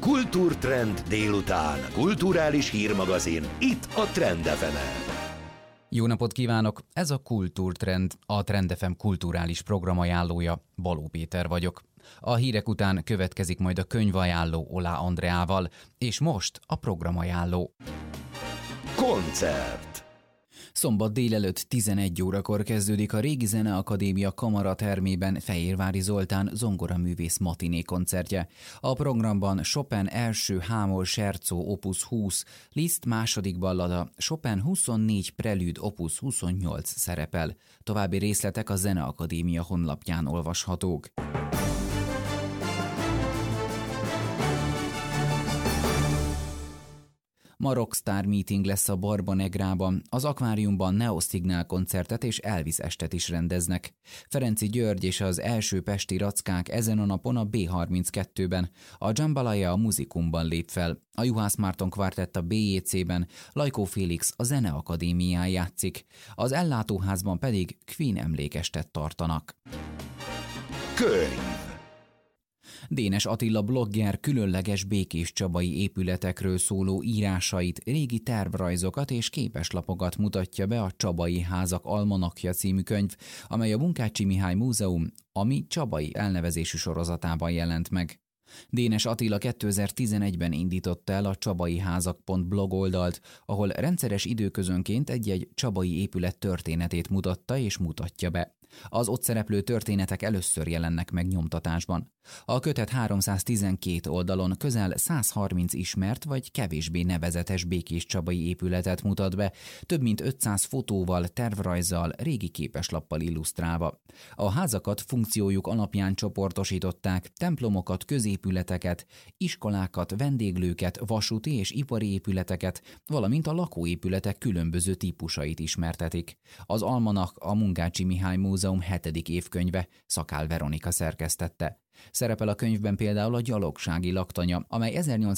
Kultúrtrend délután, kulturális hírmagazin, itt a Trend FM-en. Jó napot kívánok! Ez a Kultúrtrend, a Trend FM kulturális programajánlója. Baló Péter vagyok. A hírek után következik majd a könyvajánló Olá Andreával, és most a programajánló. Koncert. Szombat délelőtt 11 órakor kezdődik a Régi Zeneakadémia kamaratermében Fehérvári Zoltán zongoraművész matiné koncertje. A programban Chopin első H-moll scherzo opus 20, Liszt második ballada, Chopin 24 prelűd opus 28 szerepel. További részletek a Zeneakadémia honlapján olvashatók. Ma Rockstar Meeting lesz a Barbanegrában, az akváriumban Neoszignál koncertet és Elvis estet is rendeznek. Ferenczy György és az első pesti rackák ezen a napon a B32-ben, a Jambalaya a Muzikumban lép fel, a Juhász Márton Kvartett a BJC-ben, Lajkó Félix a Zeneakadémián játszik, az ellátóházban pedig Queen emlékestet tartanak. Könyv. Dénes Attila blogger különleges békéscsabai épületekről szóló írásait, régi tervrajzokat és képeslapokat mutatja be a Csabai Házak Almanakja című könyv, amely a Munkácsi Mihály Múzeum, ami csabai elnevezésű sorozatában jelent meg. Dénes Attila 2011-ben indította el a csabaiházak.blog oldalt, ahol rendszeres időközönként egy-egy csabai épület történetét mutatta és mutatja be. Az ott szereplő történetek először jelennek meg nyomtatásban. A kötet 312 oldalon közel 130 ismert vagy kevésbé nevezetes békéscsabai épületet mutat be, több mint 500 fotóval, tervrajzzal, régi képeslappal illusztrálva. A házakat funkciójuk alapján csoportosították, templomokat, középületeket, iskolákat, vendéglőket, vasúti és ipari épületeket, valamint a lakóépületek különböző típusait ismertetik. Az Almanak a Munkácsi Mihály Múzeum 7. évkönyve, Szakál Veronika szerkesztette. Szerepel a könyvben például a gyalogsági laktanya, amely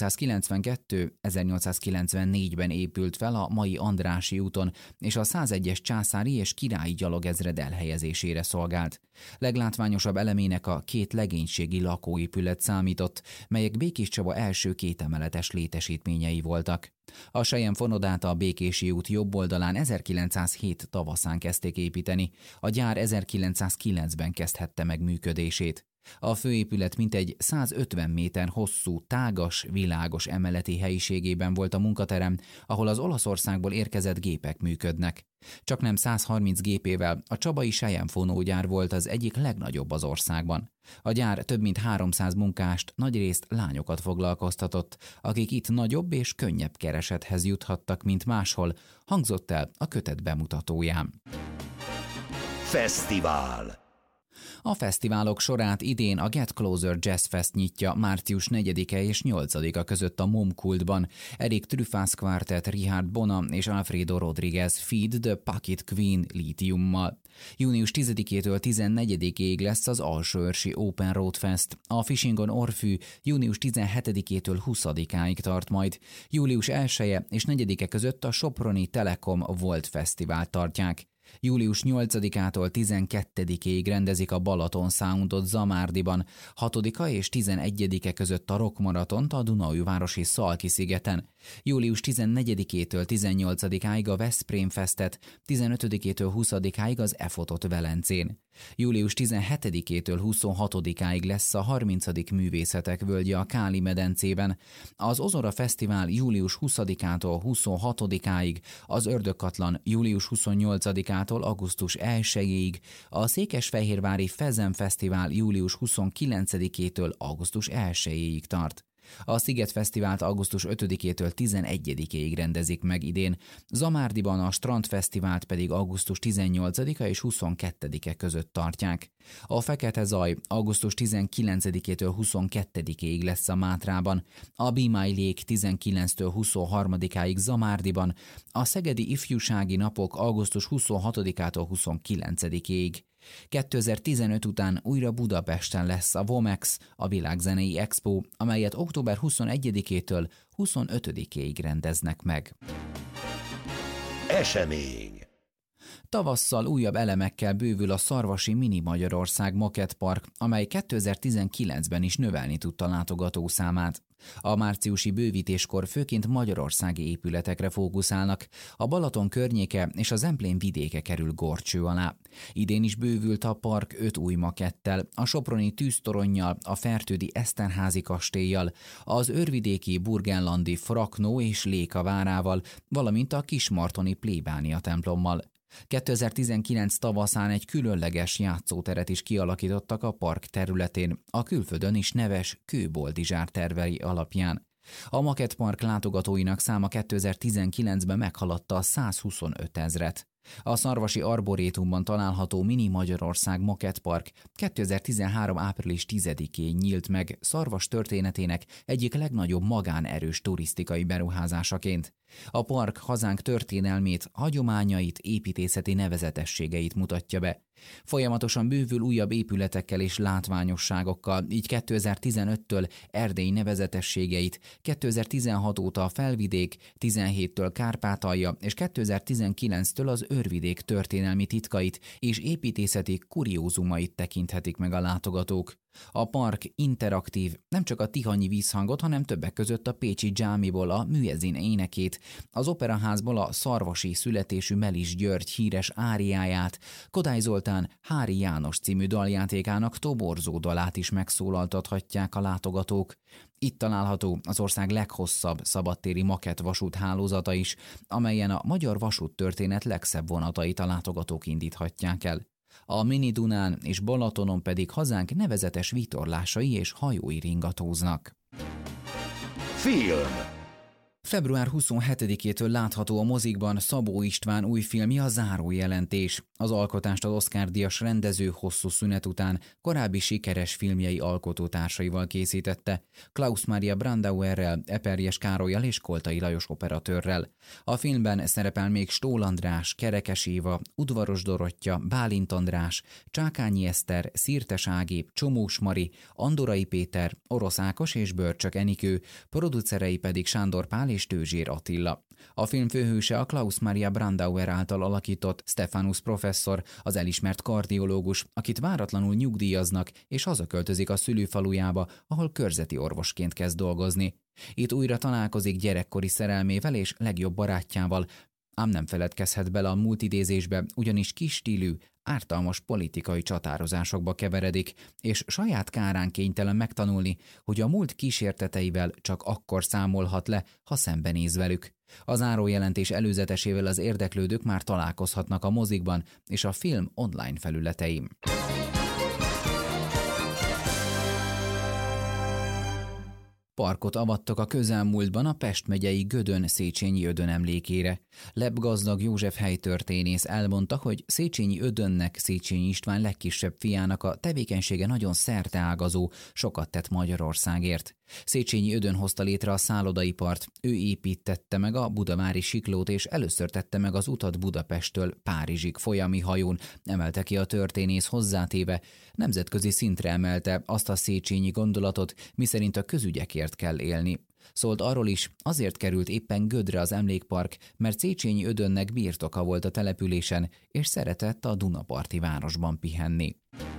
1892-1894-ben épült fel a mai Andrássy úton, és a 101-es császári és királyi gyalogezred elhelyezésére szolgált. Leglátványosabb elemének a két legénységi lakóépület számított, melyek Békéscsaba első kétemeletes létesítményei voltak. A Selyem-fonodát a Békési út jobb oldalán 1907 tavaszán kezdték építeni, a gyár 1909-ben kezdhette meg működését. A főépület mintegy 150 méter hosszú, tágas, világos emeleti helyiségében volt a munkaterem, ahol az Olaszországból érkezett gépek működnek. Csaknem 130 gépével a csabai Selyem-fonógyár volt az egyik legnagyobb az országban. A gyár több mint 300 munkást, nagyrészt lányokat foglalkoztatott, akik itt nagyobb és könnyebb keresethez juthattak, mint máshol, hangzott el a kötet bemutatóján. Fesztivál. A fesztiválok sorát idén a Get Closer Jazz Fest nyitja március 4-e és 8-a között a Momkultban. Eric Truffaz Quartet, Richard Bona és Alfredo Rodriguez Feed the Pocket Queen lítiummal. Június 10-től 14-ig lesz az Alsóörsi Open Road Fest. A Fishingon Orfű június 17-től 20-áig tart majd. Július 1-e és 4-e között a Soproni Telekom Volt Fesztivált tartják. Július 8-ától 12-ig rendezik a Balaton Soundot Zamárdiban, 6-a és 11-e között a Rock Maratont a Dunaújvárosi Szalki-szigeten, július 14-től 18-áig a Veszprém Festet, 15-től 20-áig az EFOT-ot Velencén. Július 17-től 26-áig lesz a 30. Művészetek Völgye a Káli-medencében, az Ozora Fesztivál július 20-ától 26-áig, az Ördögkatlan július 28-ától augusztus 1-ig, a Székesfehérvári Fezen Fesztivál július 29-től augusztus 1-ig tart. A Sziget Fesztivált augusztus 5-től 11-ig rendezik meg idén, Zamárdiban a Strand Fesztivált pedig augusztus 18-a és 22-e között tartják. A Fekete Zaj augusztus 19-től 22-ig lesz a Mátrában, a Be My Lake 19-től 23-áig Zamárdiban, a Szegedi Ifjúsági Napok augusztus 26-ától 29-ig. 2015 után újra Budapesten lesz a Vomex, a Világzenei Expo, amelyet október 21-től 25-ig rendeznek meg. Esemény. Tavasszal újabb elemekkel bővül a szarvasi Mini Magyarország makettpark, amely 2019-ben is növelni tudta látogatószámát. A márciusi bővítéskor főként magyarországi épületekre fókuszálnak, a Balaton környéke és a Zemplén vidéke kerül górcső alá. Idén is bővült a park 5 új makettel, a soproni tűztoronnyal, a fertődi Eszterházi kastéllyal, az őrvidéki burgenlandi Fraknó és Léka várával, valamint a kismartoni plébánia templommal. 2019 tavaszán egy különleges játszóteret is kialakítottak a park területén, a külföldön is neves Kőboldizsár tervei alapján. A makettpark látogatóinak száma 2019-ben meghaladta a 125 000-et. A Szarvasi Arborétumban található Mini Magyarország makettpark 2013. április 10-én nyílt meg Szarvas történetének egyik legnagyobb magánerős turisztikai beruházásaként. A park hazánk történelmét, hagyományait, építészeti nevezetességeit mutatja be. Folyamatosan bővül újabb épületekkel és látványosságokkal, így 2015-től Erdély nevezetességeit, 2016 óta a Felvidék, 17-től Kárpátalja és 2019-től az Őrvidék történelmi titkait és építészeti kuriózumait tekinthetik meg a látogatók. A park interaktív, nem csak a tihanyi vízhangot, hanem többek között a pécsi dzsámiból a Műezin énekét, az operaházból a szarvasi születésű Melis György híres áriáját, Kodály Zoltán Hári János című daljátékának toborzó dalát is megszólaltathatják a látogatók. Itt található az ország leghosszabb szabadtéri makett vasúthálózata is, amelyen a magyar vasúttörténet legszebb vonatait a látogatók indíthatják el. A Mini Dunán és Balatonon pedig hazánk nevezetes vitorlásai és hajói ringatóznak. Film. Február 27-től látható a mozikban Szabó István új filmje, a Zárójelentés. Az alkotást az Oscar-díjas rendező hosszú szünet után korábbi sikeres filmjei alkotótársaival készítette, Klaus Maria Brandauerrel, Eperjes Károllyal és Koltai Lajos operatőrrel. A filmben szerepel még Stól András, Kerekes Éva, Udvaros Dorottya, Bálint András, Csákányi Eszter, Szirtes Ági, Csomós Mari, Andorai Péter, Orosz Ákos és Börcsök Enikő, producerei pedig Sándor Pál és Tőzsér Attila. A film főhőse a Klaus Maria Brandauer által alakított Stefanus professzor, az elismert kardiológus, akit váratlanul nyugdíjaznak és hazaköltözik a szülőfalujába, ahol körzeti orvosként kezd dolgozni. Itt újra találkozik gyerekkori szerelmével és legjobb barátjával, ám nem feledkezhet bele a múltidézésbe, ugyanis kis stílű, ártalmas politikai csatározásokba keveredik, és saját kárán kénytelen megtanulni, hogy a múlt kísérteteivel csak akkor számolhat le, ha szembenéz velük. A zárójelentés előzetesével az érdeklődők már találkozhatnak a mozikban és a film online felületein. Parkot avattak a közelmúltban a Pest megyei Gödön Széchenyi Ödön emlékére. Lebgazdag József helytörténész elmondta, hogy Széchenyi Ödönnek, Széchenyi István legkisebb fiának a tevékenysége nagyon szerteágazó, sokat tett Magyarországért. Széchenyi Ödön hozta létre a szállodaipart, ő építette meg a budavári siklót és először tette meg az utat Budapesttől Párizsig folyami hajón, emelte ki a történész hozzátéve, nemzetközi szintre emelte azt a Széchenyi gondolatot, miszerint a közügyekért kell élni. Szólt arról is, azért került éppen Gödre az emlékpark, mert Széchenyi Ödönnek birtoka volt a településen, és szeretett a Dunaparti városban pihenni.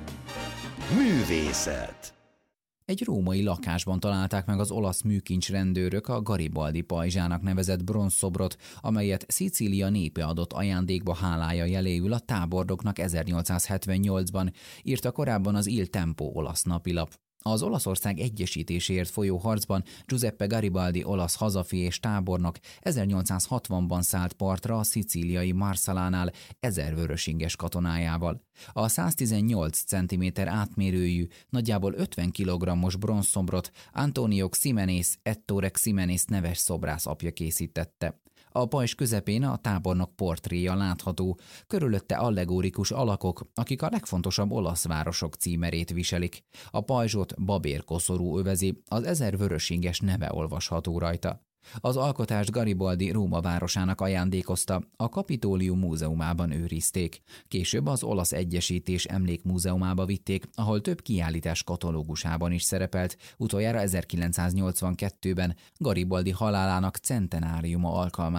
Művészet. Egy római lakásban találták meg az olasz műkincs rendőrök a Garibaldi pajzsának nevezett bronzszobrot, amelyet Szicília népe adott ajándékba hálája jeléül a tábornoknak 1878-ban, írta korábban az Il Tempo olasz napilap. Az Olaszország egyesítéséért folyó harcban Giuseppe Garibaldi olasz hazafi és tábornok 1860-ban szállt partra a szicíliai Marsalánál 1000 vörösinges katonájával. A 118 cm átmérőjű, nagyjából 50 kg-os bronzszobrot Antonio Ximenes Ettore Ximenes neves szobrász apja készítette. A pajzs közepén a tábornok portréja látható, körülötte allegorikus alakok, akik a legfontosabb olasz városok címerét viselik. A pajzsot babérkoszorú övezi, az 1000 vörösinges neve olvasható rajta. Az alkotást Garibaldi Róma városának ajándékozta, a Kapitólium múzeumában őrizték. Később az Olasz Egyesítés Emlékmúzeumába vitték, ahol több kiállítás katalógusában is szerepelt, utoljára 1982-ben Garibaldi halálának centenáriuma alkalmából.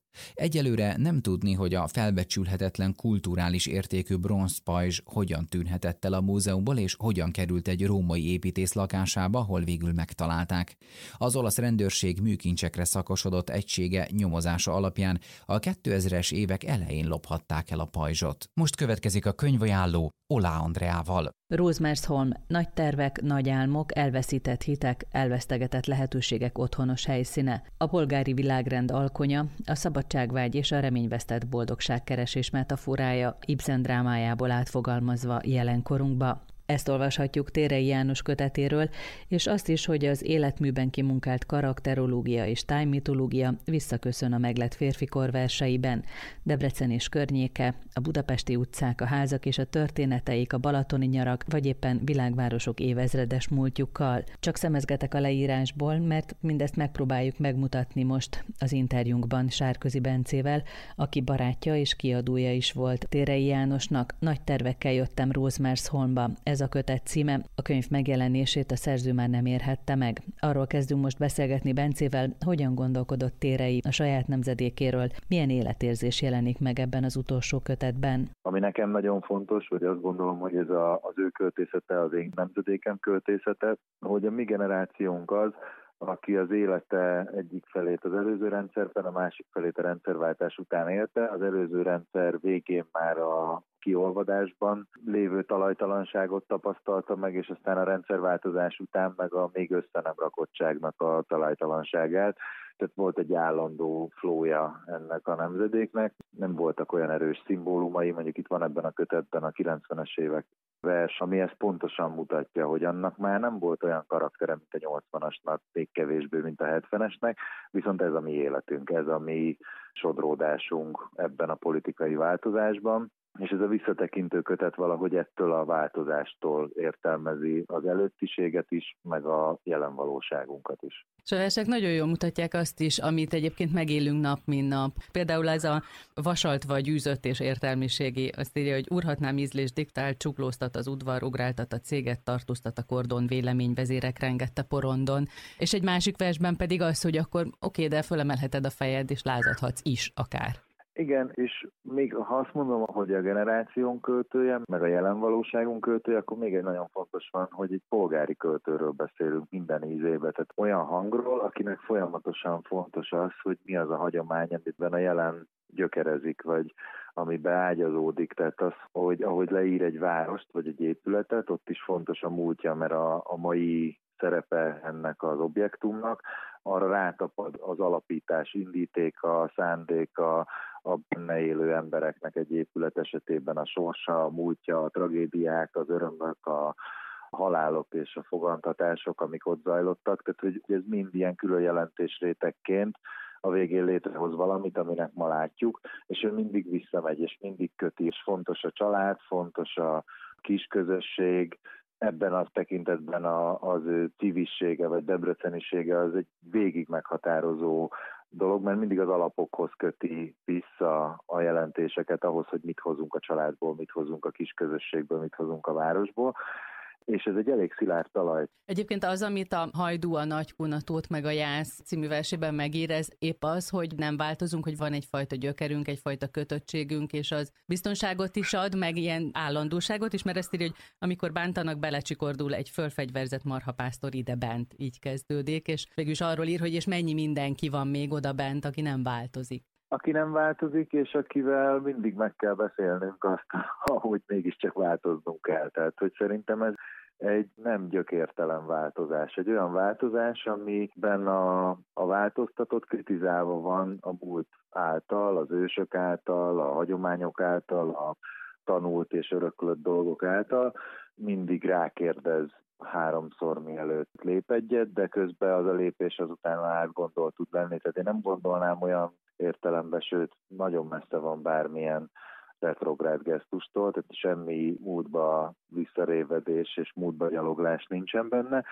Egyelőre nem tudni, hogy a felbecsülhetetlen kulturális értékű bronzpajzs hogyan tűnhetett el a múzeumból, és hogyan került egy római építész lakásába, ahol végül megtalálták. Az olasz rendőrség műkincsekre szakosodott egysége nyomozása alapján a 2000-es évek elején lophatták el a pajzsot. Most következik a könyvajánló Oláh Andreával. Rosemersholm, nagy tervek, nagy álmok, elveszített hitek, elvesztegetett lehetőségek otthonos helyszíne, a polgári világrend alkonya, a szabadságvágy és a reményvesztett boldogságkeresés metaforája Ibsen drámájából átfogalmazva jelenkorunkba. Ezt olvashatjuk Térei János kötetéről, és azt is, hogy az életműben kimunkált karakterológia és tájmitológia visszaköszön a meglett férfikor verseiben. Debrecen és környéke, a budapesti utcák, a házak és a történeteik, a balatoni nyarak, vagy éppen világvárosok évezredes múltjukkal. Csak szemezgetek a leírásból, mert mindezt megpróbáljuk megmutatni most az interjúnkban Sárközi Bencével, aki barátja és kiadója is volt Térei Jánosnak. Nagy tervekkel jöttem Rosemersholmba. Ez a kötet címe, a könyv megjelenését a szerző már nem érhette meg. Arról kezdünk most beszélgetni Bencével, hogyan gondolkodott Térei a saját nemzedékéről, milyen életérzés jelenik meg ebben az utolsó kötetben. Ami nekem nagyon fontos, hogy azt gondolom, hogy ez az ő költészete, az én nemzedékem költészete, hogy a mi generációnk az, aki az élete egyik felét az előző rendszerben, a másik felét a rendszerváltás után élte. Az előző rendszer végén már a kiolvadásban lévő talajtalanságot tapasztalta meg, és aztán a rendszerváltozás után meg a még össze nem rakottságnak a talajtalanságát. Tehát volt egy állandó flója ennek a nemzedéknek. Nem voltak olyan erős szimbólumai, mondjuk itt van ebben a kötetben a 90-es évek vers, ami ezt pontosan mutatja, hogy annak már nem volt olyan karaktere, mint a 80-asnak, még kevésbé, mint a 70-esnek, viszont ez a mi életünk, ez a mi sodródásunk ebben a politikai változásban. És ez a visszatekintő kötet valahogy ettől a változástól értelmezi az előttiséget is, meg a jelen valóságunkat is. És a versek nagyon jól mutatják azt is, amit egyébként megélünk nap, mint nap. Például ez a vasalt vagy űzött és értelmiségi, azt írja, hogy urhatnám ízlés diktál, csuklóztat az udvar, ugráltat a céget, tartóztat a kordon, véleményvezérek rengette porondon. És egy másik versben pedig az, hogy akkor oké, de fölemelheted a fejed, és lázadhatsz is akár. Igen, és még ha azt mondom, hogy a generáción költője, meg a jelen valóságunk költője, akkor még egy nagyon fontos van, hogy egy polgári költőről beszélünk minden ízében. Tehát olyan hangról, akinek folyamatosan fontos az, hogy mi az a hagyomány, amiben a jelen gyökerezik, vagy ami beágyazódik. Tehát az, hogy ahogy leír egy várost, vagy egy épületet, ott is fontos a múltja, mert a mai szerepe ennek az objektumnak, arra rátapad az alapítás indítéka, szándéka, a benne élő embereknek egy épület esetében a sorsa, a múltja, a tragédiák, az örömök, a halálok és a fogantatások, amik ott zajlottak. Tehát, hogy ez mind ilyen külön jelentésrétegként a végén létrehoz valamit, aminek ma látjuk, és ő mindig visszamegy, és mindig köti, és fontos a család, fontos a kisközösség. Ebben az tekintetben az ő civissége vagy debrecenisége az egy végig meghatározó dolog, mert mindig az alapokhoz köti vissza a jelentéseket, ahhoz, hogy mit hozunk a családból, mit hozunk a kisközösségből, mit hozunk a városból. És ez egy elég szilárd talaj. Egyébként az, amit a Hajdú, a Nagykun, a Tóth meg a Jász című versében megír, ez épp az, hogy nem változunk, hogy van egyfajta gyökerünk, egyfajta kötöttségünk, és az biztonságot is ad, meg ilyen állandóságot is, mert ezt írja, hogy amikor bántanak, belecsikordul egy fölfegyverzett marhapásztor ide bent, így kezdődik, és végülis arról ír, hogy és mennyi mindenki van még oda bent, aki nem változik. Aki nem változik, és akivel mindig meg kell beszélnünk azt, hogy mégiscsak változnunk kell. Tehát, hogy szerintem ez egy nem gyökértelen változás. Egy olyan változás, amiben a változtatott kritizálva van a múlt által, az ősök által, a hagyományok által, a tanult és öröklött dolgok által. Mindig rákérdez 3-szor mielőtt lép egyet, de közben az a lépés azután átgondolt tud lenni. Tehát én nem gondolnám olyan értelemben, sőt, nagyon messze van bármilyen retrográd gesztustól, tehát semmi múltba visszarévedés és múltba gyaloglás nincsen benne,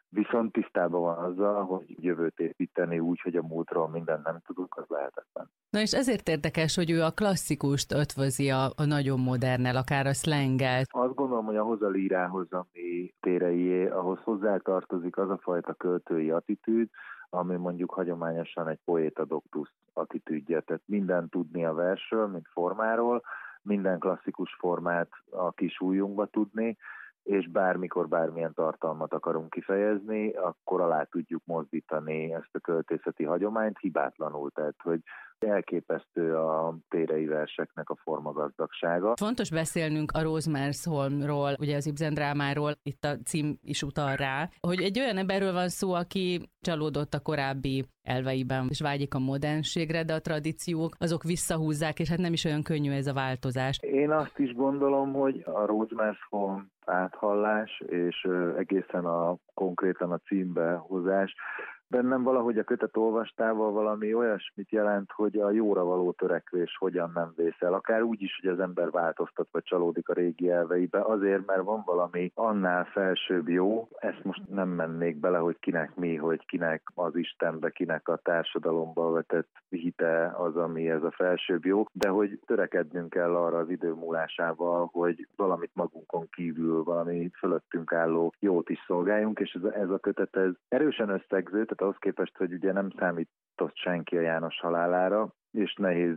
viszont tisztában van azzal, hogy jövőt építeni úgy, hogy a múltról mindent nem tudunk, az lehetetlen. Na és ezért érdekes, hogy ő a klasszikust ötvözi a nagyon modernel, akár a szlenggel. Azt gondolom, hogy ahhoz a lírához, ami Téreié, ahhoz hozzátartozik az a fajta költői attitűd, ami mondjuk hagyományosan egy poéta doctus attitűdje. Tehát minden tudni a versről, mint formáról, minden klasszikus formát a kis ujjunkba tudni, és bármikor bármilyen tartalmat akarunk kifejezni, akkor alá tudjuk mozdítani ezt a költészeti hagyományt hibátlanul. Tehát, hogy elképesztő a Térei verseknek a formagazdagsága. Fontos beszélnünk a Rosemersholmról, ugye az Ibsen drámáról, itt a cím is utal rá, hogy egy olyan emberről van szó, aki csalódott a korábbi elveiben, és vágyik a modernségre, de a tradíciók azok visszahúzzák, és hát nem is olyan könnyű ez a változás. Én azt is gondolom, hogy a Rosemersholm áthallás, és egészen konkrétan a címbehozás, bennem valahogy a kötet olvastával valami olyasmit jelent, hogy a jóra való törekvés hogyan nem vészel. Akár úgy is, hogy az ember változtat vagy csalódik a régi elveibe, azért, mert van valami annál felsőbb jó. Ezt most nem mennék bele, hogy kinek mi, hogy kinek az Istenbe, kinek a társadalomba vetett hite az, ami ez a felsőbb jó, de hogy törekednünk kell arra az idő múlásával, hogy valamit magunkon kívül, valami fölöttünk álló jót is szolgáljunk, és ez a kötet ez erősen összegző, tehát ahhoz képest, hogy ugye nem számított senki a János halálára, és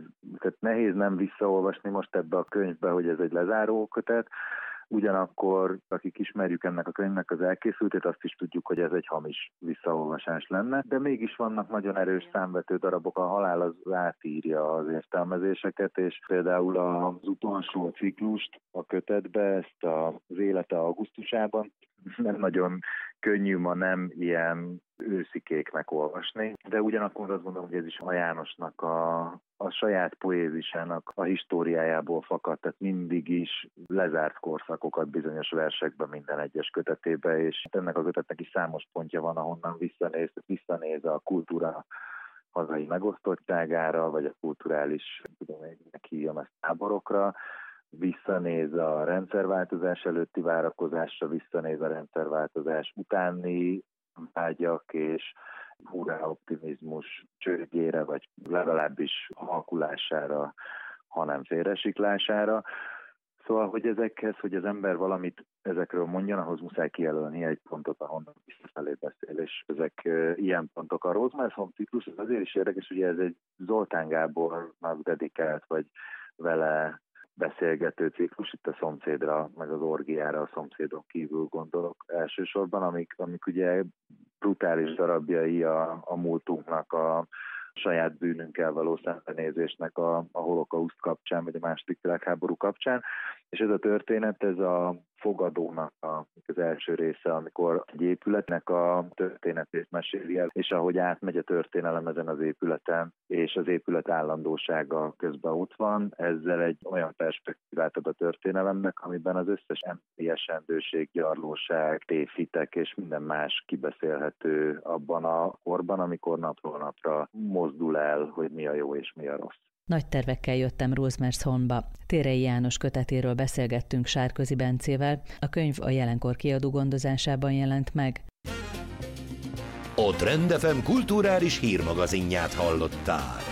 nehéz nem visszaolvasni most ebbe a könyvbe, hogy ez egy lezáró kötet, ugyanakkor, akik ismerjük ennek a könyvnek az elkészültét, azt is tudjuk, hogy ez egy hamis visszaolvasás lenne, de mégis vannak nagyon erős számvető darabok, a halál az átírja az értelmezéseket, és például az utolsó ciklust a kötetbe, ezt az élete augusztusában nem nagyon könnyű ma nem ilyen őszikéknek olvasni, de ugyanakkor azt gondolom, hogy ez is a Jánosnak a saját poézisának a históriájából fakad, tehát mindig is lezárt korszakokat bizonyos versekben minden egyes kötetében, és ennek a kötetnek is számos pontja van, ahonnan visszanéz a kultúra hazai megosztottságára, vagy a kulturális, tudom én, hívjam ezt, táborokra, visszanéz a rendszerváltozás előtti várakozásra, visszanéz a rendszerváltozás utáni vágyak és hurrá optimizmus csődjére, vagy legalábbis halkulására, hanem félresiklására. Szóval, hogy ezekhez, hogy az ember valamit ezekről mondjon, ahhoz muszáj kijelölni egy pontot, ahonnan visszafelé beszél, és ezek ilyen pontok. A Rosemersholm ciklus az azért is érdekes, hogy ez egy Zoltán Gábornak dedikált, vagy vele beszélgető ciklus, itt a szomszédra, meg az orgiára, a szomszédon kívül gondolok elsősorban, amik ugye brutális darabjai a múltunknak, a saját bűnünkkel való szembenézésnek a holokauszt kapcsán, vagy a második világháború kapcsán. És ez a történet, ez a fogadónak az első része, amikor egy épületnek a történetét meséli el, és ahogy átmegy a történelem ezen az épületen, és az épület állandósága közben ott van, ezzel egy olyan perspektívát ad a történelemnek, amiben az összes emberi esendőség, gyarlóság, tévhitek és minden más kibeszélhető abban a korban, amikor napról napra mozdul el, hogy mi a jó és mi a rossz. Nagy tervekkel jöttem Rosemersholmba. Térei János kötetéről beszélgettünk Sárközi Bencével. A könyv a Jelenkor kiadó gondozásában jelent meg. A Trend FM kulturális hírmagazinját hallottál.